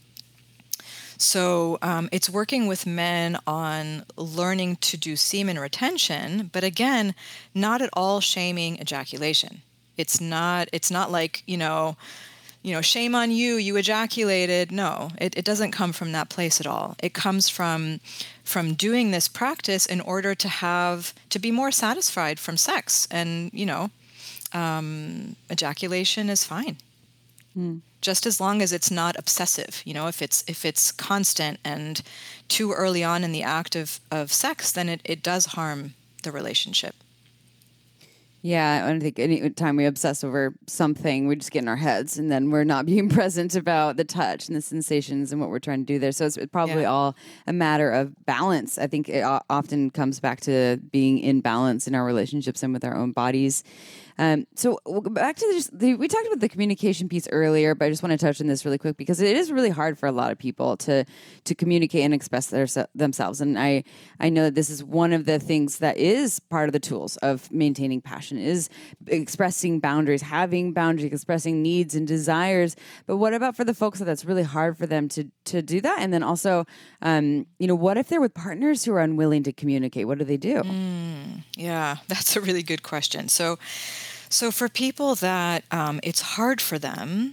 So um, it's working with men on learning to do semen retention, but again, not at all shaming ejaculation. It's not. It's not like you know, you know, shame on you, you ejaculated. No, it, it doesn't come from that place at all. It comes from from doing this practice in order to have to be more satisfied from sex, and you know, um, ejaculation is fine. Mm. Just as long as it's not obsessive. You know, if it's if it's constant and too early on in the act of, of sex, then it, it does harm the relationship. Yeah, I don't think any time we obsess over something, we just get in our heads, and then we're not being present about the touch and the sensations and what we're trying to do there. So it's probably yeah. all a matter of balance. I think it often comes back to being in balance in our relationships and with our own bodies. Um, so we'll go back to just the, we talked about the communication piece earlier, but I just want to touch on this really quick because it is really hard for a lot of people to to communicate and express their, themselves. And I, I know that this is one of the things that is part of the tools of maintaining passion is expressing boundaries, having boundaries, expressing needs and desires. But what about for the folks that that's really hard for them to to do that? And then also, um, you know, what if they're with partners who are unwilling to communicate? What do they do? Mm, yeah, that's a really good question. So So for people that um, it's hard for them,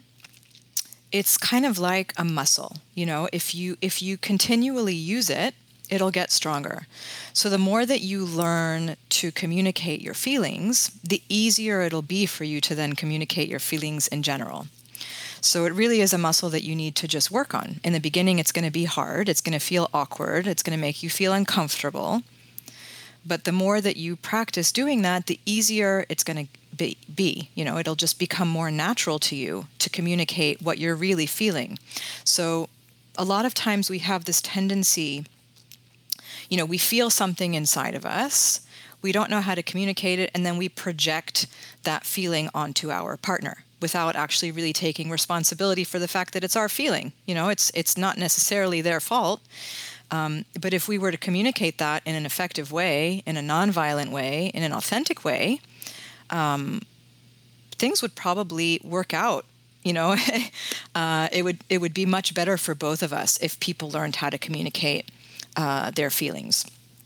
it's kind of like a muscle. You know, if you if you continually use it, it'll get stronger. So the more that you learn to communicate your feelings, the easier it'll be for you to then communicate your feelings in general. So it really is a muscle that you need to just work on. In the beginning, it's going to be hard. It's going to feel awkward. It's going to make you feel uncomfortable. But the more that you practice doing that, the easier it's going to be, be. You know, it'll just become more natural to you to communicate what you're really feeling. So a lot of times we have this tendency, you know, we feel something inside of us, we don't know how to communicate it, and then we project that feeling onto our partner without actually really taking responsibility for the fact that it's our feeling. You know, it's it's not necessarily their fault. Um, but if we were to communicate that in an effective way, in a nonviolent way, in an authentic way, um, things would probably work out. You know, uh, it would it would be much better for both of us if people learned how to communicate uh, their feelings.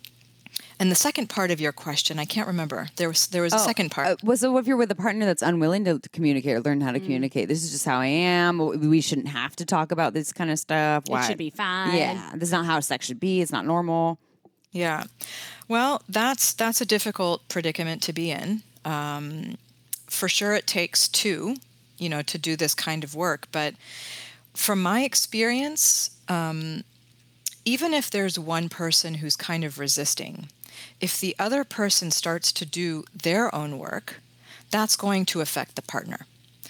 And the second part of your question, I can't remember. There was there was a Oh, second part. Uh, well, so if you're with a partner that's unwilling to, to communicate or learn how to Mm. communicate, this is just how I am. We shouldn't have to talk about this kind of stuff. It should be fine. Yeah, this is not how sex should be. It's not normal. Yeah. Well, that's that's a difficult predicament to be in. Um, for sure, it takes two, you know, to do this kind of work. But from my experience, um, even if there's one person who's kind of resisting, if the other person starts to do their own work, that's going to affect the partner.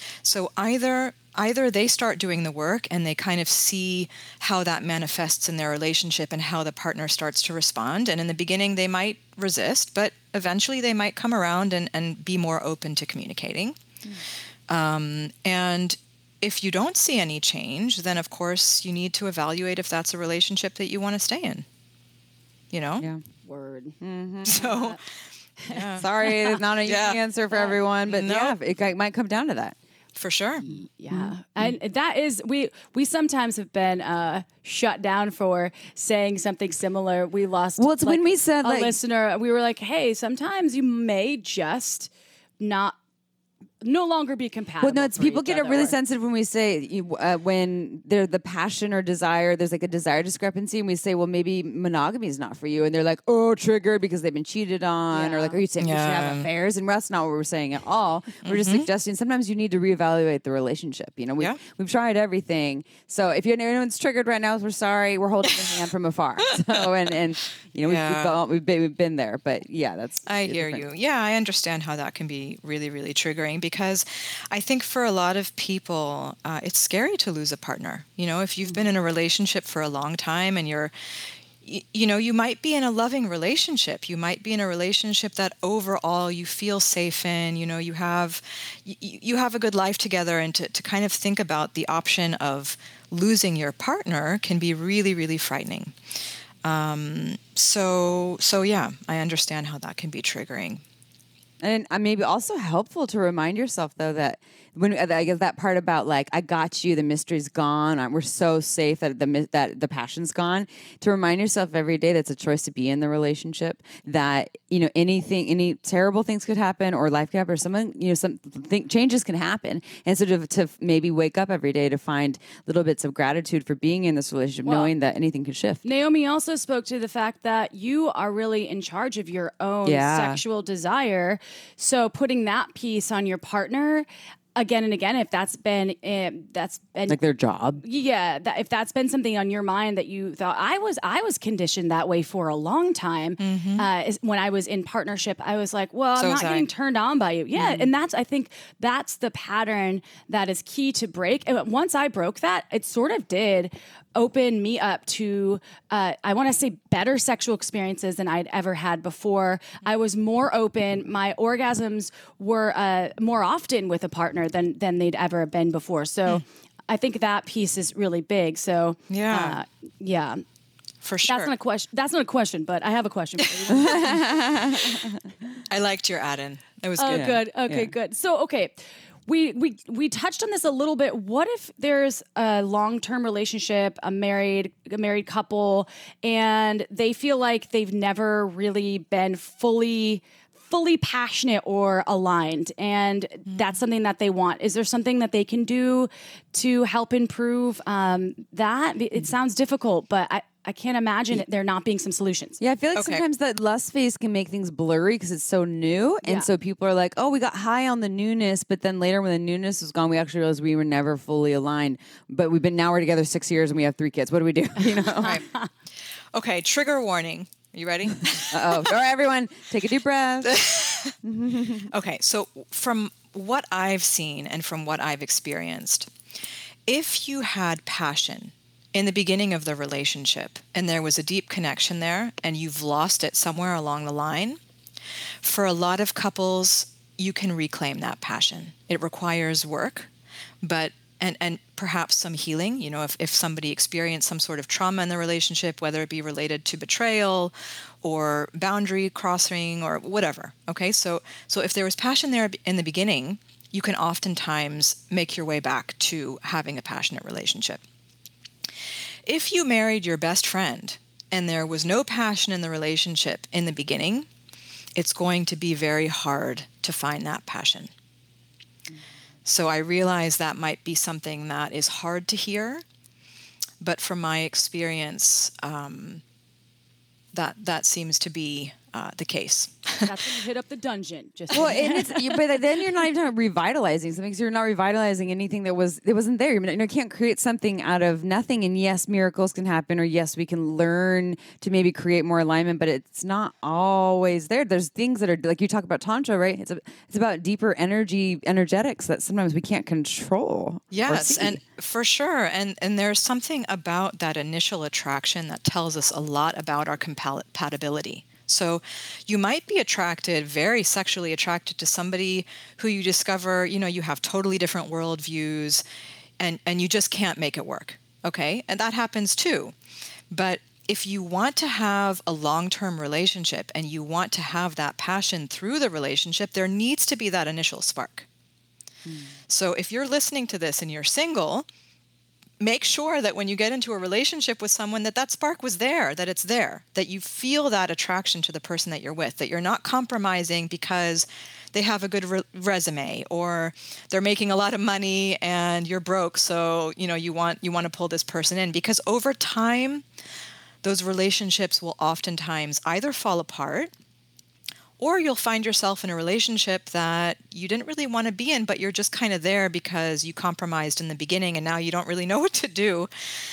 So either either they start doing the work and they kind of see how that manifests in their relationship and how the partner starts to respond. And in the beginning, they might resist, but eventually they might come around and, and be more open to communicating. Mm. Um, and if you don't see any change, then of course you need to evaluate if that's a relationship that you want to stay in. You know? Yeah. Word. So, yeah. Sorry, it's not an easy Yeah. answer for everyone, but No. yeah, it g- might come down to that. For sure. Yeah. And that is, we we sometimes have been uh, shut down for saying something similar. We lost Well, it's when we said, a like- listener, we were like, hey, sometimes you may just not no longer be compatible. Well, no, it's for people each get other. really sensitive when we say you- uh, when they're the passion or desire. There's like a desire discrepancy, and we say, well, maybe monogamy is not for you, and they're like, oh, triggered because they've been cheated on, Yeah. or like, are you saying we should have Yeah. affairs? And that's not what we're saying at all. We're just suggesting sometimes you need to reevaluate the relationship. You know, we Yeah. we've tried everything. So if you anyone's triggered right now, we're sorry. We're holding the hand from afar. So and and you know we've, Yeah. we've, gone, we've, been, we've been there, but yeah, that's I it's hear different. you. Yeah, I understand how that can be really, really triggering because I think for a lot of people, uh, it's scary to lose a partner. You know, if you've been in a relationship for a long time and you're, y- you know, you might be in a loving relationship. You might be in a relationship that overall you feel safe in. You know, you have, y- you have a good life together, and to, to kind of think about the option of losing your partner can be really, really frightening. Um, so, so yeah, I understand how that can be triggering. And uh, maybe also helpful to remind yourself, though, that when I guess that part about like I got you, the mystery's gone. uh, We're so safe that the mi- that the passion's gone. To remind yourself every day that's a choice to be in the relationship. That you know anything, any terrible things could happen, or life could happen, or something. You know, some think, changes can happen, and so to, to maybe wake up every day to find little bits of gratitude for being in this relationship, Well, knowing that anything could shift. Naomi also spoke to the fact that you are really in charge of your own Yeah. sexual desire. So putting that piece on your partner again and again, if that's been um, that's been Like their job. yeah, that, if that's been something on your mind that you thought I was, I was conditioned that way for a long time. Uh, is when I was in partnership, I was like, well, So I'm was not I. getting turned on by you. Yeah, and that's I think that's the pattern that is key to break. And once I broke that, it sort of did open me up to, uh, I want to say, better sexual experiences than I'd ever had before. I was more open. My orgasms were uh, more often with a partner than than they'd ever been before. So I think that piece is really big. So Yeah. uh, yeah. For sure. That's not a question. That's not a question, but I have a question for you. I liked your add-in. That was Oh, good. good. Okay, Yeah. good. So, okay, we we we touched on this a little bit. What if there's a long-term relationship, a married a married couple, and they feel like they've never really been fully fully passionate or aligned, and that's something that they want. Is there something that they can do to help improve um, that? It sounds difficult, but I, I can't imagine there not being some solutions. Yeah, I feel like Okay. sometimes that lust phase can make things blurry because it's so new. And Yeah. so people are like, oh, we got high on the newness. But then later when the newness was gone, we actually realized we were never fully aligned. But we've been, now we're together six years and we have three kids. What do we do? You know? Right. Okay, trigger warning. Are you ready? Uh-oh. All right, everyone, take a deep breath. Okay, so from what I've seen and from what I've experienced, if you had passion in the beginning of the relationship and there was a deep connection there and you've lost it somewhere along the line, for a lot of couples, you can reclaim that passion. It requires work, but and and perhaps some healing. You know, if, if somebody experienced some sort of trauma in the relationship, whether it be related to betrayal or boundary crossing or whatever. Okay, so so if there was passion there in the beginning, you can oftentimes make your way back to having a passionate relationship. If you married your best friend and there was no passion in the relationship in the beginning, it's going to be very hard to find that passion. So I realize that might be something that is hard to hear, but from my experience, um, that that seems to be uh, the case. That's when you hit up the dungeon. Just Well, and it's, you, but then you're not even talking about revitalizing something because you're not revitalizing anything that was it wasn't there. You know, you can't create something out of nothing. And yes, miracles can happen, or yes, we can learn to maybe create more alignment, but it's not always there. There's things that are like you talk about tantra, right? It's a, it's about deeper energy, energetics that sometimes we can't control. or Yes, see. and for sure. And and there's something about that initial attraction that tells us a lot about our compatibility. So you might be attracted, very sexually attracted to somebody who you discover, you know, you have totally different worldviews and, and you just can't make it work. Okay. And that happens too. But if you want to have a long-term relationship and you want to have that passion through the relationship, there needs to be that initial spark. Mm. So if you're listening to this and you're single, make sure that when you get into a relationship with someone that that spark was there, that it's there, that you feel that attraction to the person that you're with, that you're not compromising because they have a good re- resume or they're making a lot of money and you're broke. So, you know, you want, you want to pull this person in, because over time, those relationships will oftentimes either fall apart or you'll find yourself in a relationship that you didn't really want to be in, but you're just kind of there because you compromised in the beginning and now you don't really know what to do.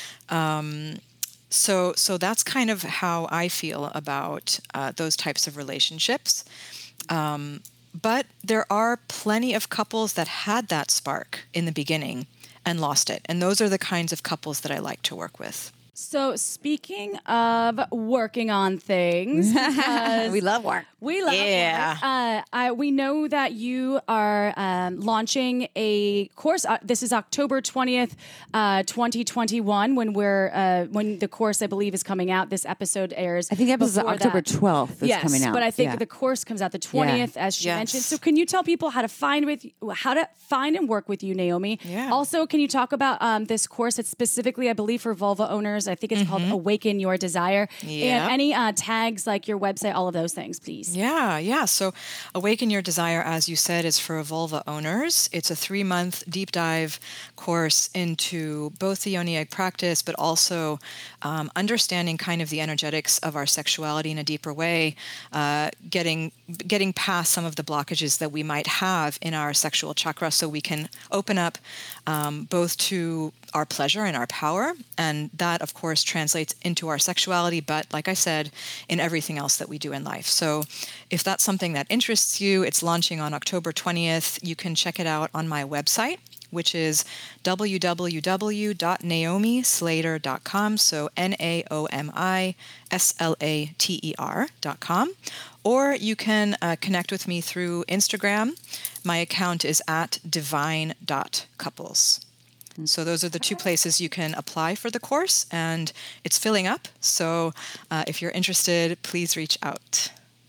Um, so so that's kind of how I feel about uh, those types of relationships. Um, but there are plenty of couples that had that spark in the beginning and lost it. And those are the kinds of couples that I like to work with. So speaking of working on things, because we love work. We love Yeah. work. Uh, I, we know that you are um, launching a course. Uh, this is October twentieth, uh, twenty twenty-one, when we're uh, when the course, I believe, is coming out. This episode airs. I think episode before October that. twelfth is yes, coming out. but I think Yeah. the course comes out the twentieth, as she Yes. mentioned. So can you tell people how to find with how to find and work with you, Naomi? Yeah. Also, can you talk about um, this course? It's specifically, I believe, for vulva owners. I think it's called Awaken Your Desire. Yeah. And any uh, tags like your website, all of those things, please. Yeah, yeah. So Awaken Your Desire, as you said, is for vulva owners. It's a three-month deep dive course into both the yoni egg practice, but also um, understanding kind of the energetics of our sexuality in a deeper way, uh, getting getting past some of the blockages that we might have in our sexual chakra so we can open up um, both to our pleasure and our power. And that, of course, translates into our sexuality, but like I said, in everything else that we do in life. So if that's something that interests you, it's launching on October twentieth. You can check it out on my website, which is w w w dot naomi slater dot com. So N A O M I S L A T E R dot com. Or you can uh, connect with me through Instagram. My account is at divine dot couples. So those are the two places you can apply for the course, and it's filling up. So uh, if you're interested, please reach out.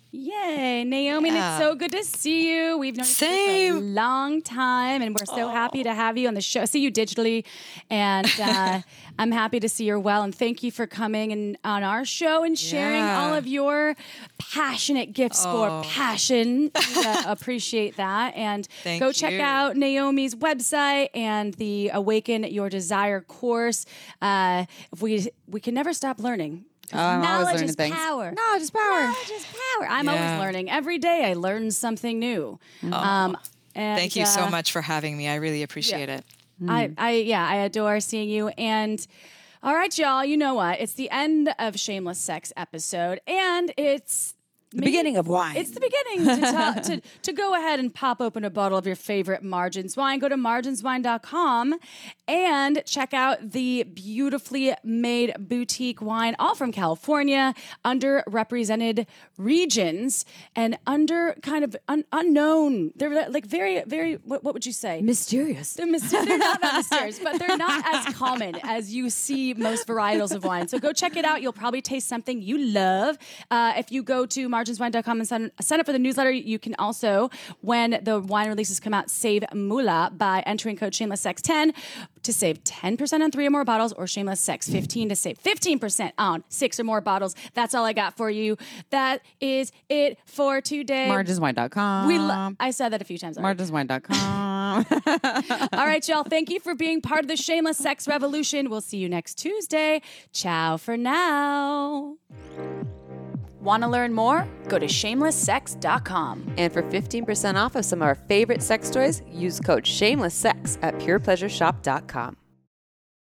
Yay, Naomi, Yeah. it's so good to see you. We've known each other for a Same. long time, and we're so happy to have you on the show. See you digitally, and uh, I'm happy to see you're well. And thank you for coming and on our show and sharing Yeah. all of your passionate gifts for passion. We, uh, appreciate that. And Thank go check you. out Naomi's website and the Awaken Your Desire course. Uh, if we we can never stop learning. Oh, I'm always Knowledge learning is things. power. Knowledge is power. Knowledge is power. I'm Yeah. always learning. Every day I learn something new. Um, and, Thank you so uh, much for having me. I really appreciate it. I, I, yeah, I adore seeing you. And all right, y'all, you know what? It's the end of Shameless Sex episode, and it's The beginning of wine. It's the beginning to, tell, to to go ahead and pop open a bottle of your favorite Margins wine. Go to margins wine dot com and check out the beautifully made boutique wine, all from California, underrepresented regions and under kind of un- unknown. They're like very, very. What, what would you say? mysterious. They're, mys- they're not that mysterious, but they're not as common as you see most varietals of wine. So go check it out. You'll probably taste something you love. Uh, if you go to margins wine dot com and sign, sign up for the newsletter, you can also, when the wine releases come out, save moolah by entering code shameless sex ten to save ten percent on three or more bottles, or shameless sex fifteen to save fifteen percent on six or more bottles. That's all I got for you. That is it for today. margins wine dot com. We lo- I said that a few times already. margins wine dot com. All right, y'all. Thank you for being part of the Shameless Sex Revolution. We'll see you next Tuesday. Ciao for now. Want to learn more? Go to shameless sex dot com. And for fifteen percent off of some of our favorite sex toys, use code shameless sex at pure pleasure shop dot com.